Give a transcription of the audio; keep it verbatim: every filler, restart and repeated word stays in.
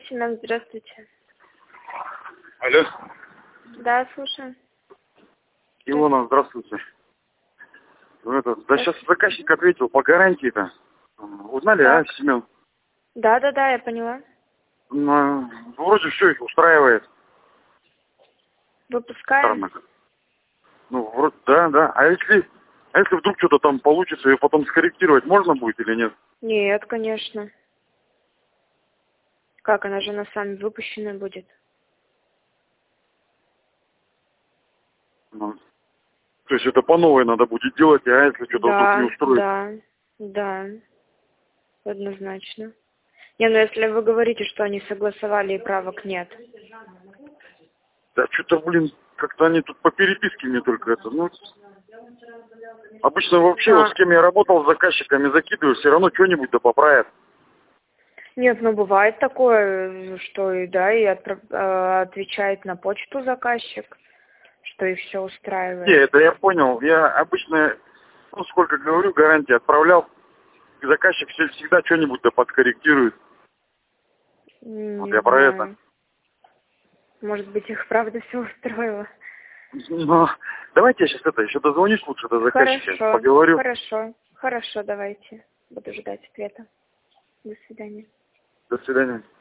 Семен, здравствуйте. Алло. Да, слушаю. Илона, здравствуйте. Ну, это, да сейчас заказчик ответил по гарантии-то. Узнали, Так. а, Семен? Да, да, да, я поняла. Ну, вроде все их устраивает. Выпускаем? Странно. Ну, вроде, да, да. А если, а если вдруг что-то там получится, и потом скорректировать можно будет или нет? Нет, конечно. Как, она же на сами выпущена будет? Ну, то есть это по новой надо будет делать, а если что-то вдруг не Да, устроит? да, да, однозначно. Не, ну если вы говорите, что они согласовали и правок нет. Да что-то, блин, как-то они тут по переписке мне только это, ну... Обычно вообще, вот А, с кем я работал, с заказчиками закидываю, все равно что-нибудь да поправят. нет, ну бывает такое, что и да, и отправ- э, отвечает на почту заказчик, что их все Не, устраивает. это я понял. Я обычно, ну, сколько говорю, гарантии отправлял, и заказчик все- всегда что-нибудь да подкорректирует. М, Вот Не я про это. знаю. Может быть, их правда все устроило. Но давайте я сейчас это, еще дозвонюсь лучше до заказчика, Хорошо, поговорю. хорошо, хорошо, давайте. Буду ждать ответа. До свидания. До свидания.